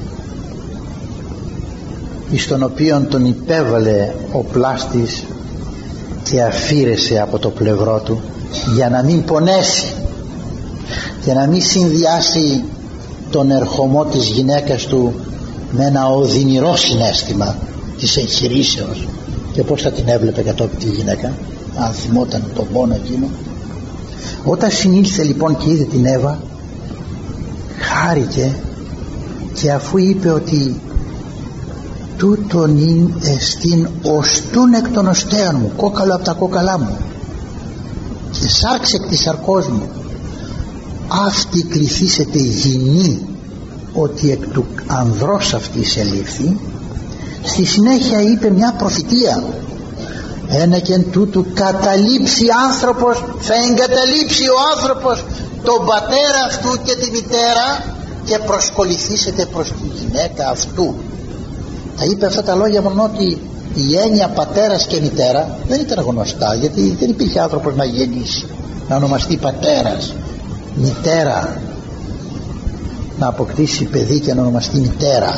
εις τον οποίον τον υπέβαλε ο πλάστης και αφήρεσε από το πλευρό του για να μην πονέσει, για να μην συνδυάσει τον ερχομό της γυναίκας του με ένα οδυνηρό συναίσθημα της εγχειρήσεως. Και πως θα την έβλεπε κατόπιν τη γυναίκα, αν θυμόταν τον πόνο εκείνο. Όταν συνήλθε λοιπόν και είδε την Εύα, χάρηκε, και αφού είπε ότι τούτον ειν εστίν οστούν εκ των οστέων μου, κόκαλο από τα κόκαλά μου και σάρξ εκ της σαρκός μου, αυτή κριθήσεται γυνή, ότι εκ του ανδρός αυτής ελήφθη. Στη συνέχεια είπε μια προφητεία, ένα και εν τούτου καταλήψει άνθρωπος, θα εγκαταλείψει ο άνθρωπος τον πατέρα αυτού και τη μητέρα και προσκοληθήσετε προς τη γυναίκα αυτού. Τα είπε αυτά τα λόγια μόνο ότι η έννοια πατέρας και μητέρα δεν ήταν γνωστά, γιατί δεν υπήρχε άνθρωπος να γεννήσει, να ονομαστεί πατέρας, μητέρα, να αποκτήσει παιδί και να ονομαστεί μητέρα.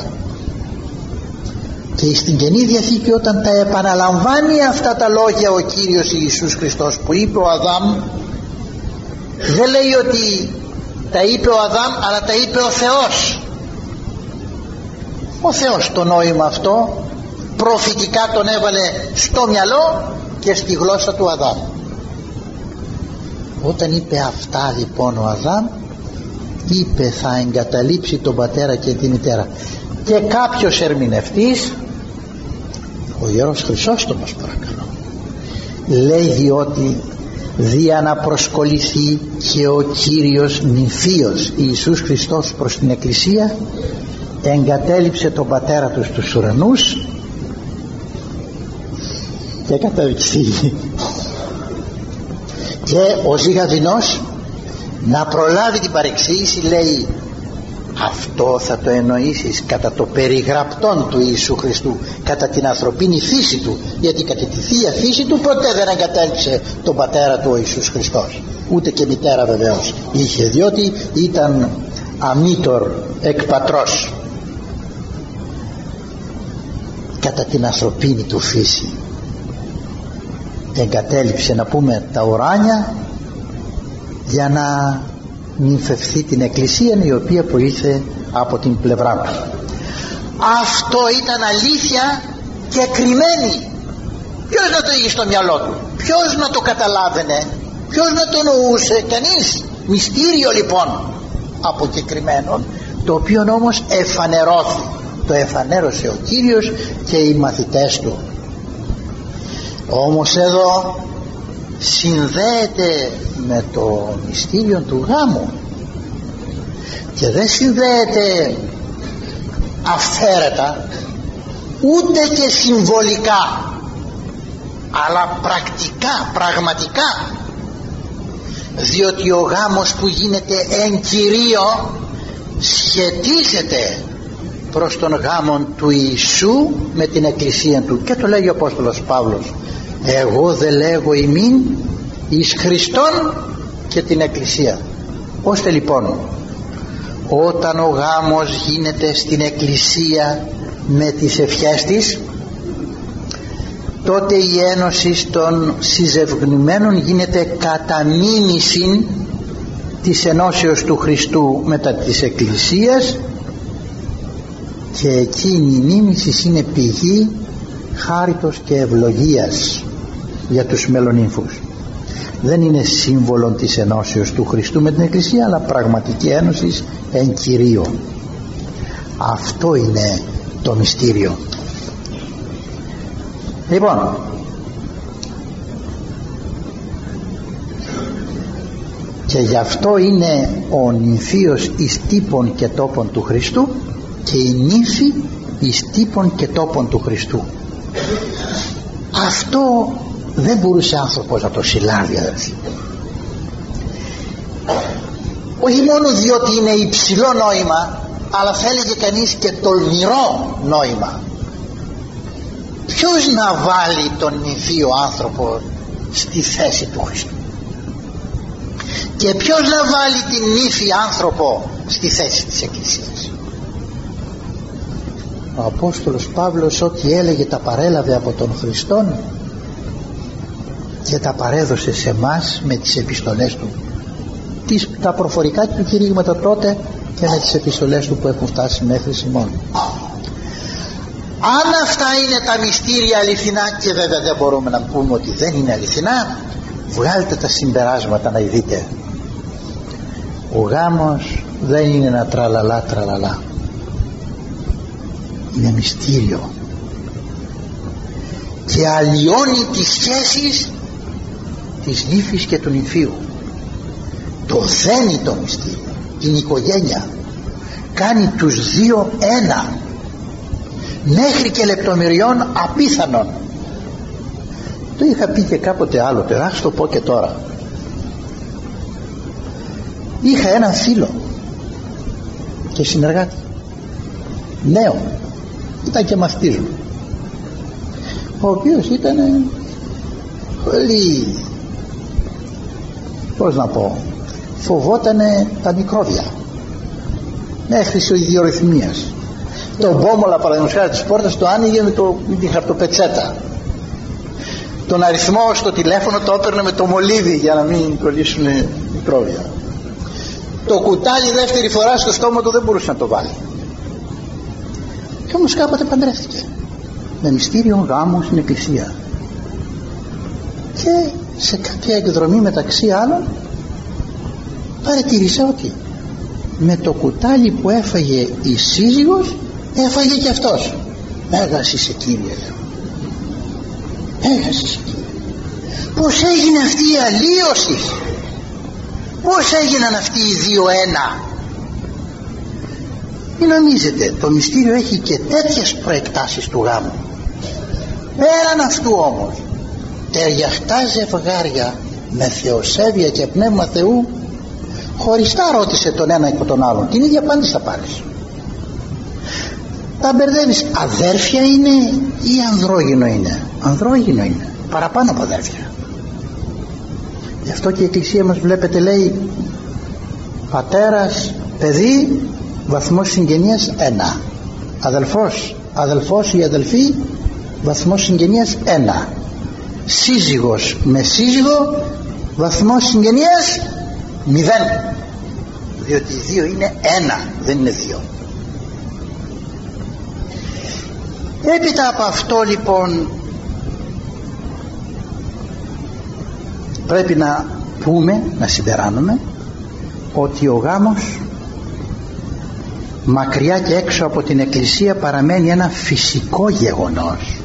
Και στην Καινή Διαθήκη, όταν τα επαναλαμβάνει αυτά τα λόγια ο Κύριος Ιησούς Χριστός που είπε ο Αδάμ, δεν λέει ότι τα είπε ο Αδάμ, αλλά τα είπε ο Θεός. Ο Θεός το νόημα αυτό προφητικά τον έβαλε στο μυαλό και στη γλώσσα του Αδάμ. Όταν είπε αυτά λοιπόν ο Αδάμ, είπε θα εγκαταλείψει τον πατέρα και τη μητέρα. Και κάποιος ερμηνευτής, ο Ιερός Χρυσόστομος παρακαλώ, λέει διότι δια να προσκοληθεί και ο Κύριος νυμφίος Ιησούς Χριστός προς την Εκκλησία, εγκατέλειψε τον πατέρα του στους ουρανούς και καταδειχθεί. Και ο Ζυγαδινός, να προλάβει την παρεξήγηση, λέει αυτό θα το εννοήσεις κατά το περιγραπτόν του Ιησού Χριστού, κατά την ανθρωπίνη φύση του, γιατί κατά τη θεία φύση του ποτέ δεν εγκατέλειψε τον πατέρα του ο Ιησούς Χριστός, ούτε και μητέρα βεβαίως είχε, διότι ήταν αμήτωρ εκ πατρός. Κατά την ανθρωπίνη του φύση εγκατέλειψε, να πούμε, τα ουράνια για να νυμφευθεί την Εκκλησία, η οποία προήλθε από την πλευρά του. Αυτό ήταν αλήθεια και κρυμμένη. Ποιος να το είχε στο μυαλό του, ποιος να το καταλάβαινε, ποιος να το νοούσε, κανείς. Μυστήριο λοιπόν αποκεκριμένο, το οποίο όμως εφανερώθη, το εφανέρωσε ο Κύριος και οι μαθητές του. Όμως εδώ συνδέεται με το μυστήριο του γάμου, και δεν συνδέεται αυθαίρετα ούτε και συμβολικά, αλλά πρακτικά, πραγματικά, διότι ο γάμος που γίνεται εν κυρίω σχετίζεται προς τον γάμο του Ιησού με την εκκλησία του. Και το λέγει ο Απόστολος Παύλος: εγώ δε λέγω ημίν εις Χριστόν και την εκκλησία. Ώστε λοιπόν όταν ο γάμος γίνεται στην εκκλησία με τις ευχές της, τότε η ένωση των συζευγνουμένων γίνεται κατά μίμηση της ενώσεως του Χριστού μετά της εκκλησίας, και εκείνη η μίμηση είναι πηγή χάριτος και ευλογίας για τους μελλονύμφους. Δεν είναι σύμβολο της ενώσεως του Χριστού με την εκκλησία, αλλά πραγματική ένωση εν κυρίω. Αυτό είναι το μυστήριο. Λοιπόν, και γι' αυτό είναι ο νυμφίος εις τύπων και τόπων του Χριστού και η νύφη εις τύπων και τόπων του Χριστού. Αυτό δεν μπορούσε άνθρωπος να το συλλάβει, αδερφοί. Όχι μόνο διότι είναι υψηλό νόημα, αλλά θα έλεγε κανείς και τολμηρό νόημα. Ποιος να βάλει τον νυμφίο άνθρωπο στη θέση του Χριστού, και ποιος να βάλει την νύφη άνθρωπο στη θέση της Εκκλησίας? Ο Απόστολος Παύλος ό,τι έλεγε τα παρέλαβε από τον Χριστόν και τα παρέδωσε σε εμάς με τις επιστολές του, τις, τα προφορικά του κηρύγματα τότε και με τις επιστολές του που έχουν φτάσει μέχρι σημών. Αν αυτά είναι τα μυστήρια αληθινά, και βέβαια δεν μπορούμε να πούμε ότι δεν είναι αληθινά, βγάλτε τα συμπεράσματα να δείτε. Ο γάμος δεν είναι ένα τραλαλά τραλαλά, είναι μυστήριο και αλλοιώνει τις σχέσεις της νύφης και του νυμφίου. Το δένει το μυστήριο, την οικογένεια, κάνει τους δύο ένα, μέχρι και λεπτομεριών απίθανων. Το είχα πει και κάποτε άλλοτε, ας το πω και τώρα. Είχα έναν φίλο και συνεργάτη, νέο, ήταν και μαθητής μου, ο οποίος ήταν πολύ, πώς να πω, φοβότανε τα μικρόβια μέχρι σε ιδιορυθμίας. Το μπόμολα παραδείγματος της πόρτας το άνοιγε με, το, με τη χαρτοπετσέτα. Τον αριθμό στο τηλέφωνο το έπαιρνε με το μολύβι για να μην κολλήσουν μικρόβια. Το κουτάλι δεύτερη φορά στο στόμα του δεν μπορούσε να το βάλει. Και όμως κάποτε παντρεύτηκε με μυστήριο γάμου στην εκκλησία, και σε κάποια εκδρομή μεταξύ άλλων παρατηρήσα ότι με το κουτάλι που έφαγε η σύζυγος έφαγε και αυτός. Έγασε σε Κύριε, έγασε σε Κύριε. Πως έγινε αυτή η αλλίωση, πως έγιναν αυτοί οι δύο ένα? Μην νομίζετε, το μυστήριο έχει και τέτοιες προεκτάσεις του γάμου. Πέραν αυτού όμως, ταιριαχτά ζευγάρια με θεοσέβεια και πνεύμα Θεού χωριστά ρώτησε τον ένα από τον άλλον, την ίδια απάντηση θα πάρεις. Τα μπερδεύεις, αδέρφια είναι ή ανδρόγυνο είναι? Ανδρόγυνο είναι, παραπάνω από αδέρφια. Γι' αυτό και η Εκκλησία μας, βλέπετε, λέει πατέρας, παιδί, βαθμός συγγενείας ένα, αδελφός, αδελφός ή αδελφή, βαθμός συγγενείας ένα, σύζυγος με σύζυγο, βαθμός συγγενείας μηδέν, διότι οι δύο είναι ένα, δεν είναι δύο. Έπειτα από αυτό λοιπόν πρέπει να πούμε, να συμπεράνουμε ότι ο γάμος μακριά και έξω από την Εκκλησία παραμένει ένα φυσικό γεγονός.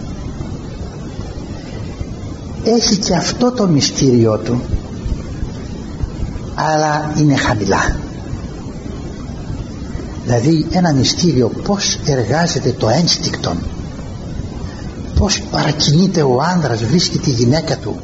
Έχει και αυτό το μυστήριό του, αλλά είναι χαμηλά. Δηλαδή ένα μυστήριο, πως εργάζεται το ένστικτον, πως παρακινείται ο άνδρας, βρίσκει τη γυναίκα του,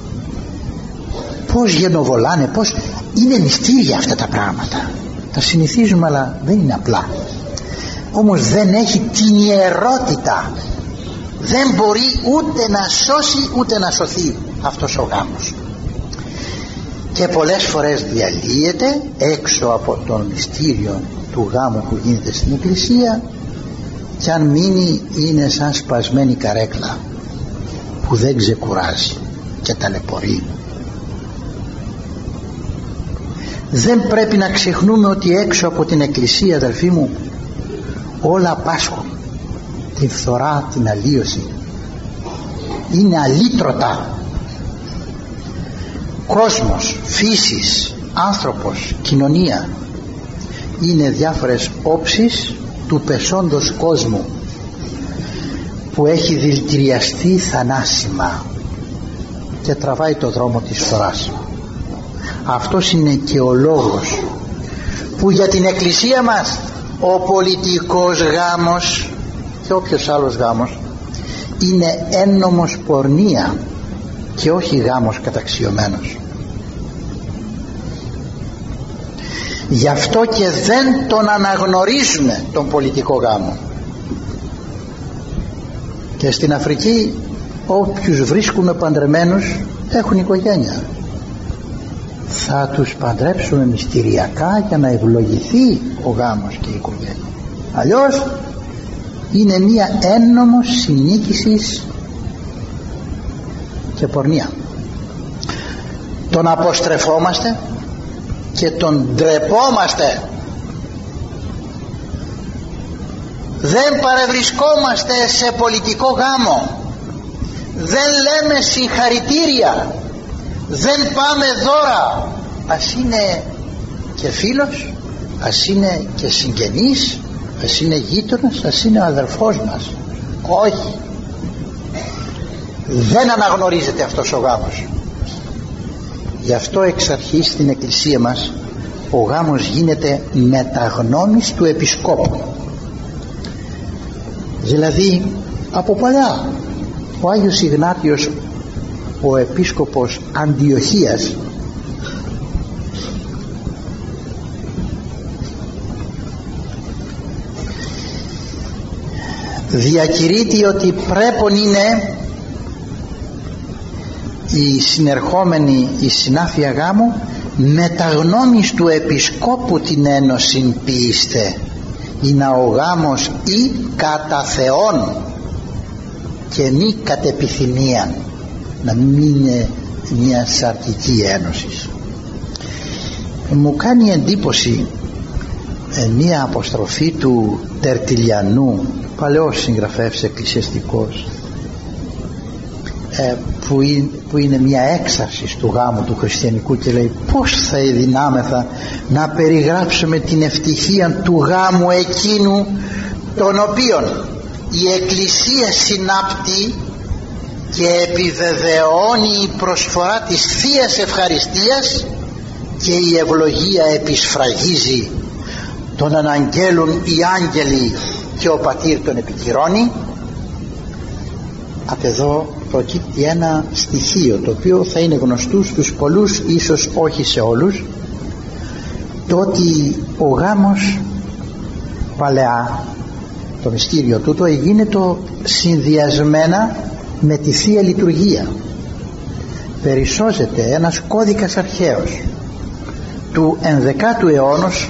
πως γενοβολάνε, πως είναι μυστήρια αυτά τα πράγματα. Τα συνηθίζουμε, αλλά δεν είναι απλά. Όμως δεν έχει την ιερότητα, δεν μπορεί ούτε να σώσει ούτε να σωθεί αυτός ο γάμος, και πολλές φορές διαλύεται έξω από τον μυστήριο του γάμου που γίνεται στην εκκλησία, και αν μείνει είναι σαν σπασμένη καρέκλα που δεν ξεκουράζει και ταλαιπωρεί. Δεν πρέπει να ξεχνούμε ότι έξω από την εκκλησία, αδελφοί μου, όλα πάσχουν. Την φθορά, την αλλίωση, είναι αλύτρωτα. Κόσμος, φύσης, άνθρωπος, κοινωνία είναι διάφορες όψεις του πεσόντος κόσμου που έχει δηλητηριαστεί θανάσιμα και τραβάει το δρόμο της φθοράς. Αυτός είναι και ο λόγος που για την εκκλησία μας ο πολιτικός γάμος και όποιος άλλος γάμος είναι έννομος πορνεία και όχι γάμος καταξιωμένος. Γι' αυτό και δεν τον αναγνωρίζουμε τον πολιτικό γάμο. Και στην Αφρική όποιους βρίσκουμε παντρεμένους έχουν οικογένεια. Θα τους παντρέψουμε μυστηριακά για να ευλογηθεί ο γάμος και η οικογένεια. Αλλιώς είναι μία έννομος συνίκησης και πορνεία. Τον αποστρεφόμαστε και τον ντρεπόμαστε. Δεν παρευρισκόμαστε σε πολιτικό γάμο, δεν λέμε συγχαρητήρια, δεν πάμε δώρα, ας είναι και φίλος, ας είναι και συγγενής, ας είναι γείτονας, ας είναι ο αδερφός μας. Όχι, δεν αναγνωρίζεται αυτός ο γάμος. Γι' αυτό εξ αρχής στην εκκλησία μας ο γάμος γίνεται μεταγνώμης του επισκόπου. Δηλαδή από παλιά ο Άγιος Ιγνάτιος, ο επίσκοπος Αντιοχίας, διακηρύττει ότι πρέπον είναι η συνερχόμενη η συνάφεια γάμου μεταγνώμης του επισκόπου την ένωσιν ποιήστε, είναι ο γάμος ή κατά Θεόν και μη κατ' επιθυμία, να μην είναι μια σαρκική ένωση. Μου κάνει εντύπωση ε, μια αποστροφή του Τερτιλιανού, παλαιός συγγραφέας εκκλησιαστικός, ε, που, είναι, που είναι μια έξαρση του γάμου του χριστιανικού, και λέει πως θα εδυνάμεθα να περιγράψουμε την ευτυχία του γάμου εκείνου τον οποίον η Εκκλησία συνάπτει και επιβεβαιώνει η προσφορά της Θείας Ευχαριστίας και η ευλογία επισφραγίζει, τον αναγγέλουν οι άγγελοι και ο πατήρ τον επικυρώνει. Από εδώ προκύπτει ένα στοιχείο το οποίο θα είναι γνωστό στους πολλούς, ίσως όχι σε όλους, το ότι ο γάμος παλαιά, το μυστήριο τούτο, έγινε συνδυασμένα με τη Θεία Λειτουργία. Περισσώζεται ένας κώδικας αρχαίος του ενδεκάτου αιώνος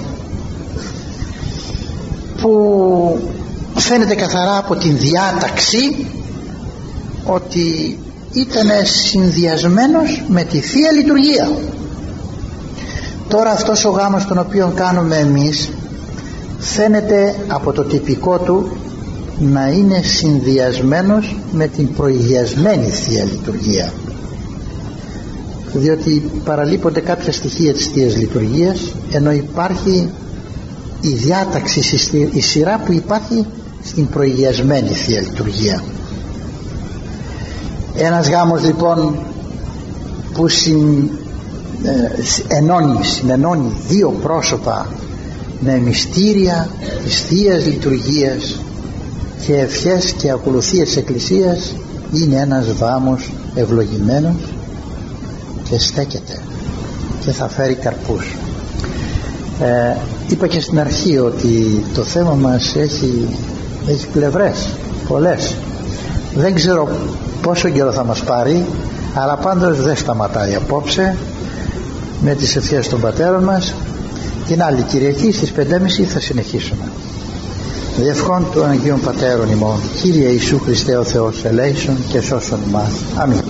που φαίνεται καθαρά από την διάταξη ότι ήταν συνδυασμένος με τη Θεία Λειτουργία. Τώρα αυτός ο γάμος τον οποίο κάνουμε εμείς φαίνεται από το τυπικό του να είναι συνδυασμένος με την προηγιασμένη Θεία Λειτουργία, διότι παραλείπονται κάποια στοιχεία της Θείας Λειτουργίας, ενώ υπάρχει η διάταξη, η σειρά που υπάρχει στην προηγιασμένη Θεία Λειτουργία. Ένας γάμος λοιπόν που συν, ε, ενώνει, συνενώνει δύο πρόσωπα με μυστήρια της Θείας Λειτουργίας και ευχές και ακολουθίες της Εκκλησίας, είναι ένας βάμος ευλογημένος και στέκεται και θα φέρει καρπούς. ε, είπα και στην αρχή ότι το θέμα μας έχει, έχει πλευρές πολλές. Δεν ξέρω πόσο καιρό θα μας πάρει, αλλά πάντως δεν σταματάει απόψε με τις ευχές των πατέρων μας. Την άλλη Κυριακή στις πέντε και μισή θα συνεχίσουμε. Διευχών του Αγίων Πατέρων ημών, Κύριε Ιησού Χριστέ ο Θεός, ελέησον και σώσον ημάς. Αμήν.